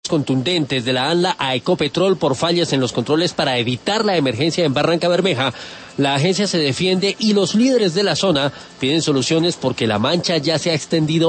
Contundentes de la ANLA a Ecopetrol por fallas en los controles para evitar la emergencia en Barrancabermeja. La agencia se defiende y los líderes de la zona piden soluciones porque la mancha ya se ha extendido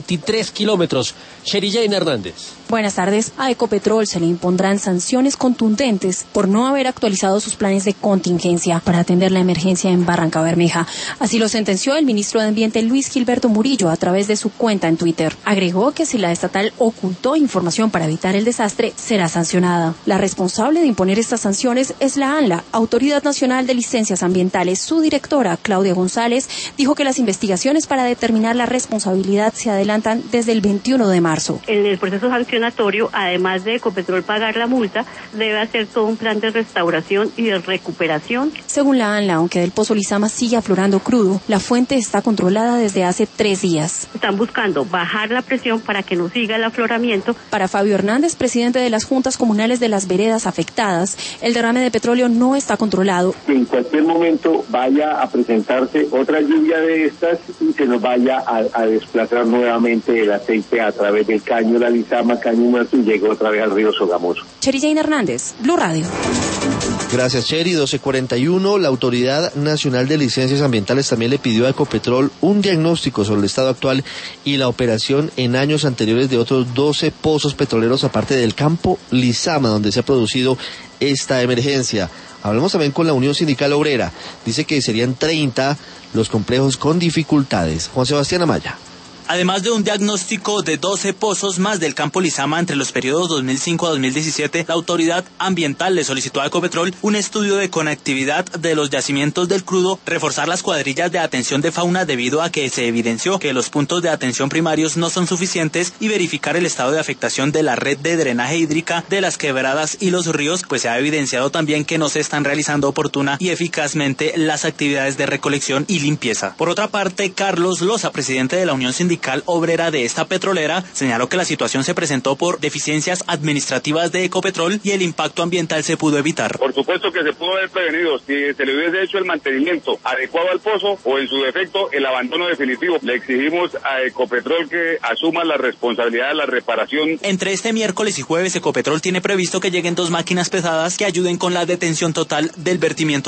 23 kilómetros. Sherry Jane Hernández. Buenas tardes. A Ecopetrol se le impondrán sanciones contundentes por no haber actualizado sus planes de contingencia para atender la emergencia en Barrancabermeja. Así lo sentenció el ministro de Ambiente Luis Gilberto Murillo a través de su cuenta en Twitter. Agregó que si la estatal ocultó información para evitar el desastre, será sancionada. La responsable de imponer estas sanciones es la ANLA, Autoridad Nacional de Licencias Ambientales. Su directora, Claudia González, dijo que las investigaciones para determinar la responsabilidad se adelantan desde el 21 de marzo. En el proceso sancionatorio, además de Ecopetrol pagar la multa, debe hacer todo un plan de restauración y de recuperación. Según la ANLA, aunque del pozo Lizama sigue aflorando crudo, la fuente está controlada desde hace 3 días. Están buscando bajar la presión para que no siga el afloramiento. Para Fabio Hernández, presidente de las juntas comunales de las veredas afectadas, el derrame de petróleo no está controlado. En cualquier momento vaya a presentarse otra lluvia de estas y se nos vaya a desplazar nuevamente el aceite a través del caño La Lizama, caño muerto, y llegó otra vez al río Sogamoso. Sherry Jane Hernández, Blue Radio. Gracias, Sherry. 12:41. La Autoridad Nacional de Licencias Ambientales también le pidió a Ecopetrol un diagnóstico sobre el estado actual y la operación en años anteriores de otros 12 pozos petroleros, aparte del campo Lizama, donde se ha producido esta emergencia. Hablamos también con la Unión Sindical Obrera. Dice que serían 30 los complejos con dificultades. Juan Sebastián Amaya. Además de un diagnóstico de 12 pozos más del campo Lizama entre los periodos 2005 a 2017, la autoridad ambiental le solicitó a Ecopetrol un estudio de conectividad de los yacimientos del crudo, reforzar las cuadrillas de atención de fauna debido a que se evidenció que los puntos de atención primarios no son suficientes y verificar el estado de afectación de la red de drenaje hídrica de las quebradas y los ríos, pues se ha evidenciado también que no se están realizando oportuna y eficazmente las actividades de recolección y limpieza. Por otra parte, Carlos Loza, presidente de la Unión Sindical Obrera de esta petrolera, señaló que la situación se presentó por deficiencias administrativas de Ecopetrol y el impacto ambiental se pudo evitar. Por supuesto que se pudo haber prevenido si se le hubiese hecho el mantenimiento adecuado al pozo o, en su defecto, el abandono definitivo. Le exigimos a Ecopetrol que asuma la responsabilidad de la reparación. Entre este miércoles y jueves, Ecopetrol tiene previsto que lleguen 2 máquinas pesadas que ayuden con la detención total del vertimiento